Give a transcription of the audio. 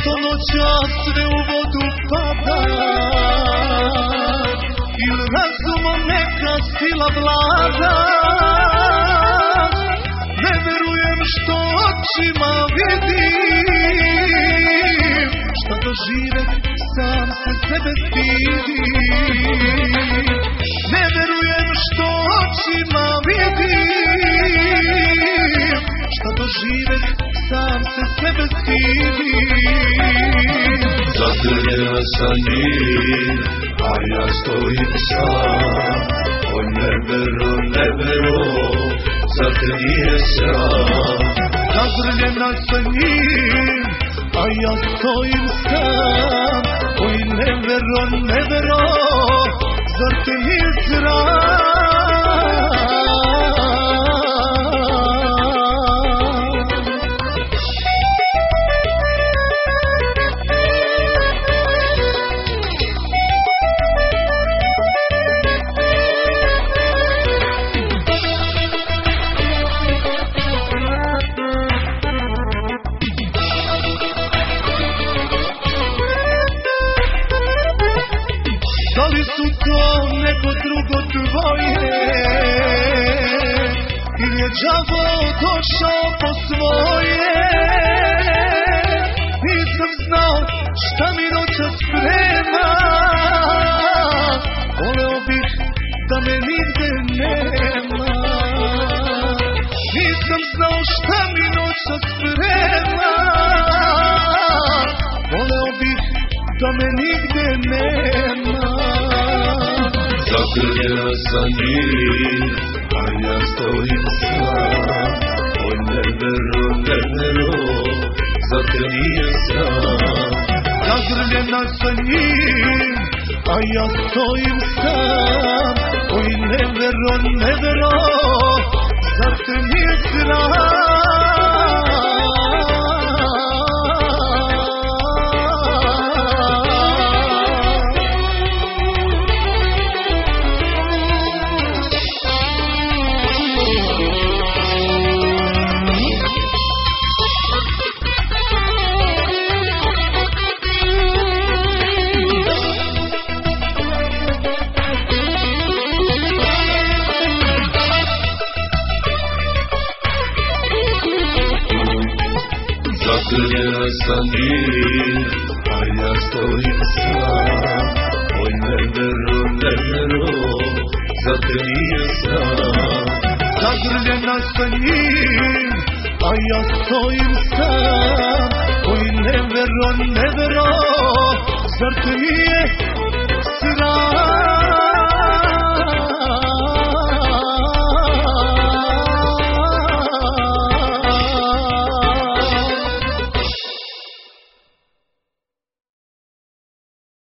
Zašto noćas sve u vodu pada, ili razumom neka sila vlada. Ne verujem što očima vidim, šta doživeh sam se sebe stidim. Ne verujem što očima vidim, šta doživeh sam se sebe stidim. Zatrljena sa njim, a ja stojim sam. Oj ne vero, zatrljena sam. Zatrljena sa njim, a ja stojim sam. Oj ne vero, zar te nije sram? Da li su to neko drugo tvoje, ili je đavo došao po svoje? Nisam znao šta mi noća sprema, voleo bih da me nigde nema. Nisam znao šta mi noća sprema, voleo bih da me nigde nema. Zatrljena sa njim, a ja stojim sam. Oj ne vero, zatrljena sam. Zagrljena sa njim, a ja stojim sam. Oj ne vero, zar te nije sram? Zatrljena sa njim, a ja stojim sam. Oj ne vero, zatrljena sam. Zagrljena sa njim, a ja stojim sam. Oj ne vero, zar te nije sram?